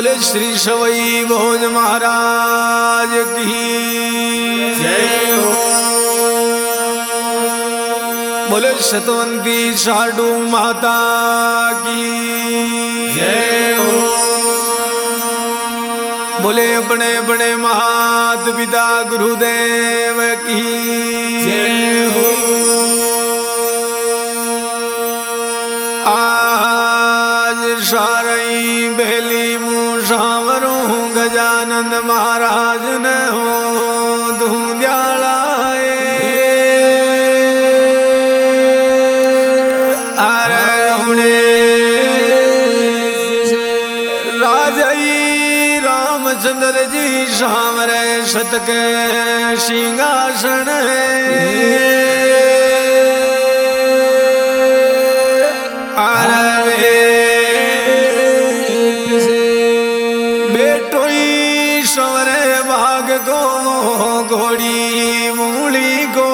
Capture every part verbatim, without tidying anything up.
बोले श्री सवई भोज महाराज की जय हो। बोले सतवंती साडू माता की जय हो। बोले अपने अपने मात पिता गुरुदेव की जय हो। आज सारई बेली मुँह सांवरू गजानंद महाराज ने हो धूंध्याला रामचंद्र जी सामरे सत के सिंहासन बेटोई सवरे भाग को घोड़ी मूली को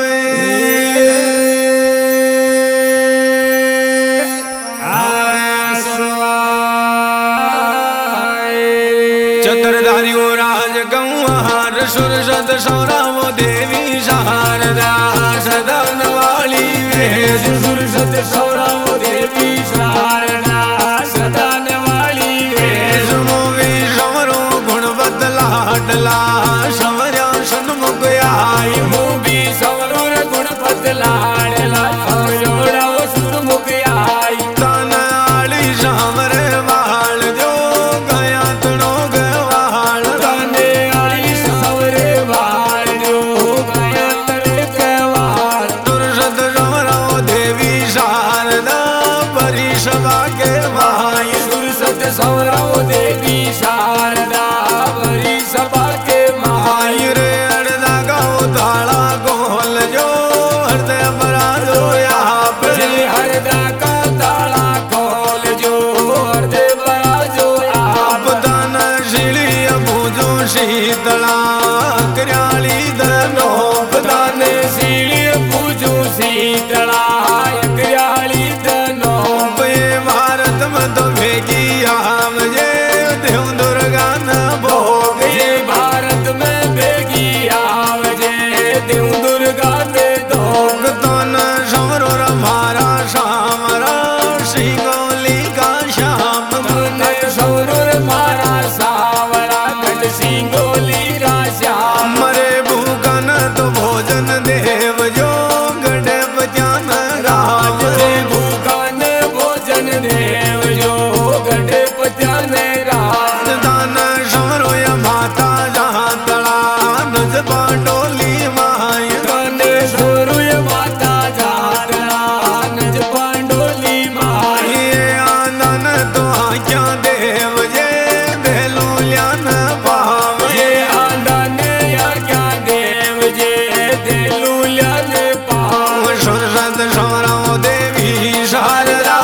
सुरसत सौरावो देवी शारदा सदन वाली वेद सुरसत सौरावो देवी शारदा सदन वाली वेद मोवी समरो गुण बदला हटला समरा सन्मुख आई मोवी समरो गुण बदला हटला समरोड़ा सुरमुख आई तन आली सामरे वाल जो गया तनो गवाल तने सौरव देवी शारदा भरी सभा के माई रे अड़दा गाओ ताला गोल जो हृदय भरा दो आप हृदय का ताला खोल जो हृदय भरा जो आप दान शिली पूजो शीतला क्रियाली धनो दान शिली पूजो शीतला क्रियाली धनो भारत में तो भेगी मुझे देव दुर्गा न भोग ये भारत में बेगी मुझे देव दुर्गा ने धोग तो न समरो हमारा सामरा सिंगोली का श्याम न समरो हमारा सावरा गढ़ सिंगोली का श्याम मरे भूखा न तो भोजन देव जो गढ़ बजान राज भूखा न भोजन देव जो गढ़ राजदान समरो माता जहाँ तला नज पांडोली माई समरो माता जहाँ तला नज पांडोली माई आनंद तो क्या देव जे बेलो ल्यान पाव ये आनंद या क्या देव जे बेलो ल्यान पाव सुरसत सौरव देवी शारदा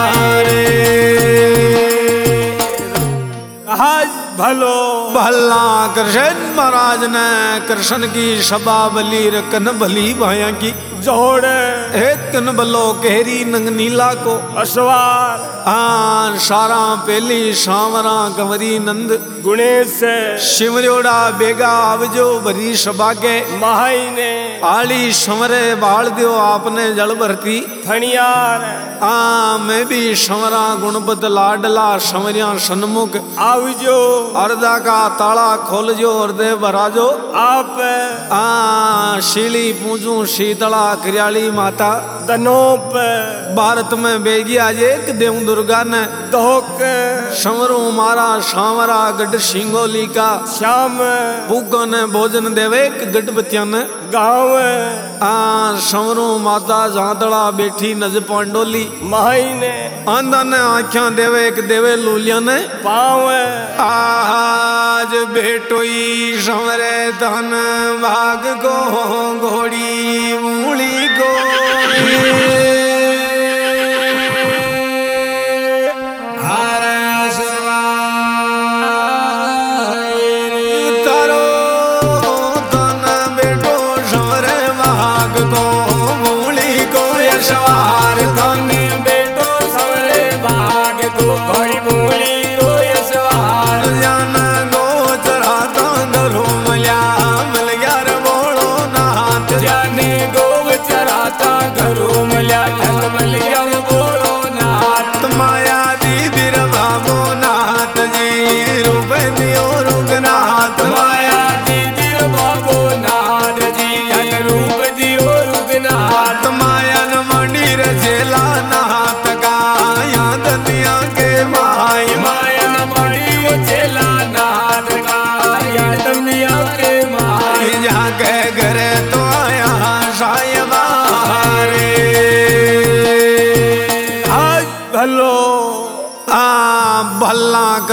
भलो भला कृष्ण महाराज ने कृष्ण की सभा बली रकन भली भाया की जोड़ एक कन बलो केरी नंग नीला को असवार हाँ सारा पेली सावरा कंवरी नंद गुणेश शिवरोड़ा बेगा आवजो भरी सभा के माई ने आली समरे बाल दियो आपने जल भरती फणियार हाँ मैं भी समरा गुणपत लाडला समरिया सन्मुख आवजो अर्धा का ताला खोल जो हृदय भराजो आप हाँ शीली पूजू शीतला क्रियाली माता दनोप भारत में बेगी आज एक देव दुर्गा ने धोक समरू मारा सामरा गढ़ सिंगोली का श्याम भूखो ने भोजन देवे गढ़ बतिया ने गाँव हाँ समरू माता जातड़ा बैठी नज पांडोली माई ने आंदा ने आख्या देवे एक देवे लूलिया ने पाव आज बेटोई समरे धन भाग को घोड़ी मूली को तारो धन बेटो समरे भाग को मूली को यशवार धन बेटो समरे भाग को घोड़ी मूली को यशवार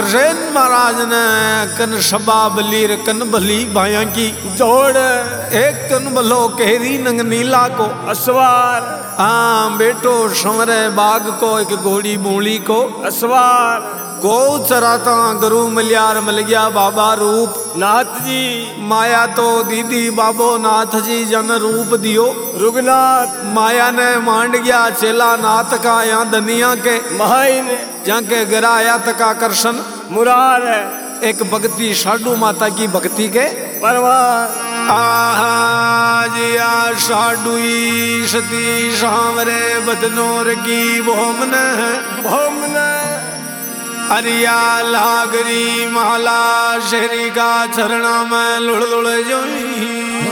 कृष्ण महाराज ने कन शबा बलीर कन भली भाया की जोड़ एक कन भलो केरी नंग नीला को असवार हाँ बेटो संवरे बाग को एक घोड़ी बोली को असवार गौ चराता गुरु मलियार मिल गया बाबा रूप नाथ जी माया तो दीदी बाबो नाथ जी जन रूप दियो रुगनाथ माया ने मांड गया चेला नाथ का या दुनिया के महाइन जाके गिराया तका कृष्ण मुरार एक भक्ति साडू माता की भक्ति के परवार आजिया साडुई सती सांवरे बदनोर की भोमन भोमन अरिया लागरी माला शहरी का चरणा में लुड़ लुड़ जोई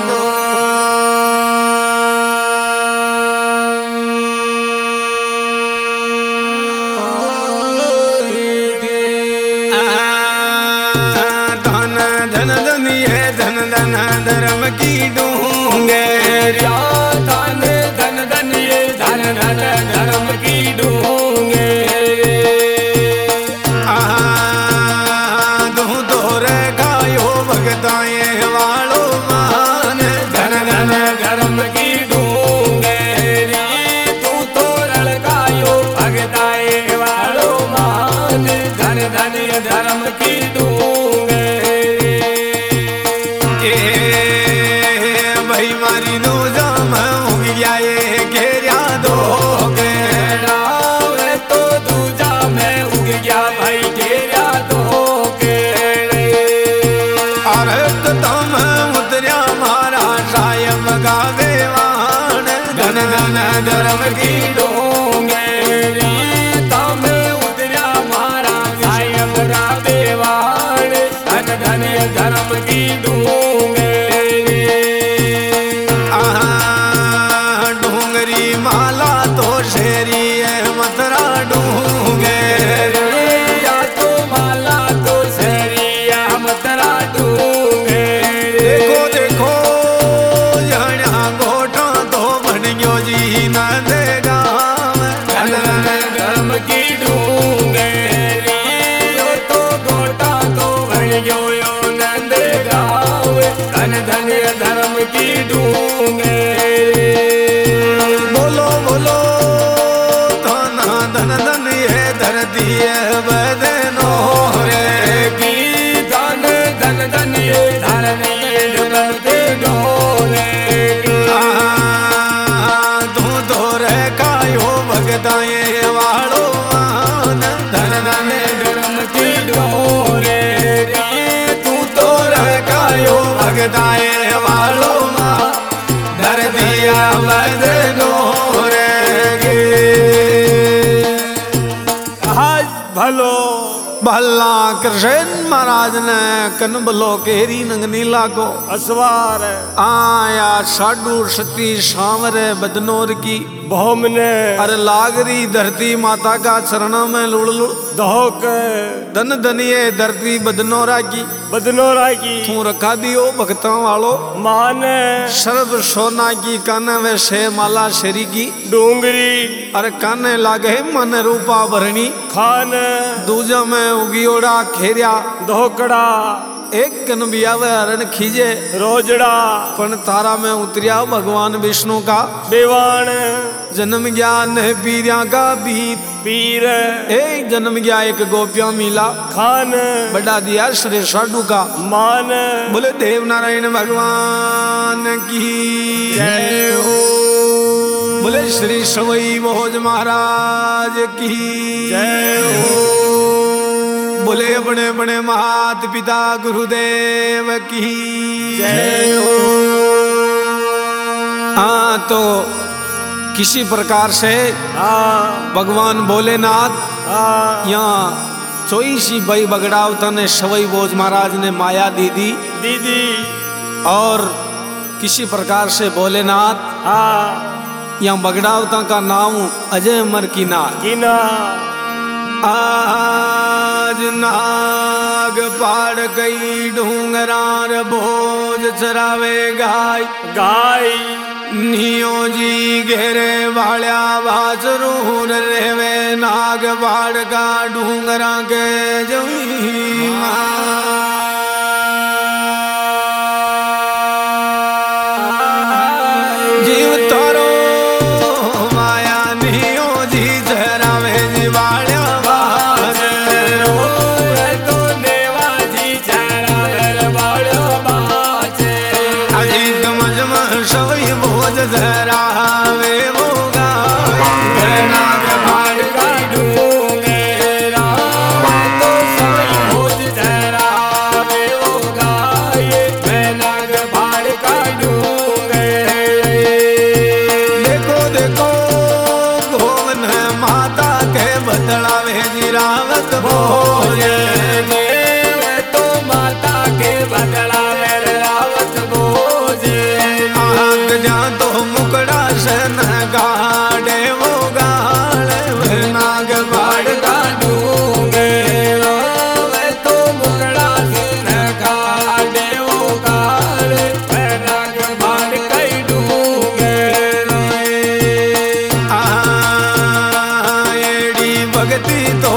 धन धन धन ये धन धन धर्म की डूंगे धन धन धन ये धन धन धर्म की डूंगे वालो मान धन धन धर्म की डूंगेरी तू तो लड़कायो भगताए वालो मान धन धन धर्म की डूंगेरी भाई मारी नो जाम हो गया ये घेरा दो गेरा तो दूजा में उग गया भाई घेरा दो गावे वाण धन धन धर्म की डूंगेरी तम उतरा मारा सायम गावे वाण धन धन धर्म की डूंगेरी आहा डूंगरी माला तो शेरी मथुरा डूंगेरी या तो माला तो शेरी मथुरा डूंगेरी देखो देखो जी नंदे गाँव धन धन धर्म की डूंगेरी तो गोटा तो भण यो नंद गाँव धन धन धर्म की डूंगेरी बोलो बोलो धन धन धन ये धरती है बदनो रे की धन धन धन ये धरती डोलते डोले भगताए वालो मान धन धन धर्म की डोरे तू तो रकायो भगताए वालो मान धर दिया बदनो रे आज भलो भला कृष्ण महाराज ने कन भलो केरी नंग नीला को असवार आया साडू सती सांवरे बदनोर की भोम ने अरे लागरी धरती माता का चरणा में लुड़ लुड़ धोक धन धनिये धरती बदनोरा की बदनोरा की तू रखा दियो भक्ता वालो मान सर्व सोना की काने वे से माला शेरी की डूंगरी अरे काने लागे मन रूपा भरणी खान दूजा में उगियोड़ा खेरिया धोकड़ा एक कन बियावे हरण खीजे रोजड़ा पण तारा में उतरिया भगवान विष्णु का बेवान जन्म ज्ञान है पीरिया का बीत पीर एक जन्म गया एक गोपिया मिला खान बड़ा दिया श्री साडू का मान बोले देव नारायण भगवान की जय हो बोले श्री सवई भोज महाराज की जय हो बोले अपने अपने मात पिता गुरुदेव की जय हो। हाँ तो किसी प्रकार से हाँ भगवान भोलेनाथ हाँ यहाँ चोई सी बई बगड़ावता ने सवई भोज महाराज ने माया दीदी दीदी और किसी प्रकार से भोलेनाथ हाँ यहाँ बगड़ावता का नाम अजय अमर की नाग कीना आज नाग पाड़ गई ढूंगरार भोज चरावे गाय गाय नियो जी घेरे वाल्या बाजरून रेवे नाग बाड़ का डूंगरा के जमी जीव तारो माया नियो जी जरावे जी वाल्या बाज तो देवा जी जरावे वाल्या बाज अजी गमजम सवई भोज जरावे मोगा नाग बाड़ का डूंगरा तो सवई भोज जरावे होगा ये मैं नाग बाड़ का डूंगरा देखो देखो गोवन माता के बदलावे जी रावत भोजे तो माता के बदला रावत भोजे आग जा तो मुकड़ा से न गाड़े वो गाड़े वे नाग बाड़ का डूंगे तो मुकड़ा से न काटे वो काले नाग बाड़ कई डूंगे आएड़ी भगती तो